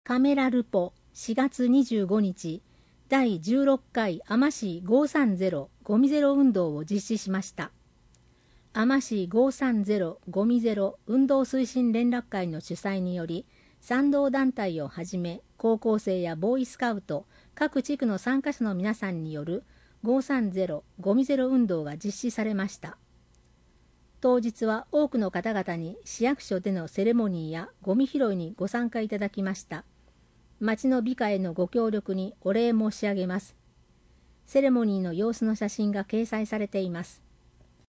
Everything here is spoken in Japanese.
カメラルポ4月25日第16回海士530ゴミゼロ運動を実施しました。海士530ゴミゼロ運動推進連絡会の主催により、賛同団体をはじめ高校生やボーイスカウト各地区の参加者の皆さんによる530ゴミゼロ運動が実施されました。当日は多くの方々に市役所でのセレモニーやゴミ拾いにご参加いただきました。町の美化へのご協力にお礼申し上げます。セレモニーの様子の写真が掲載されています。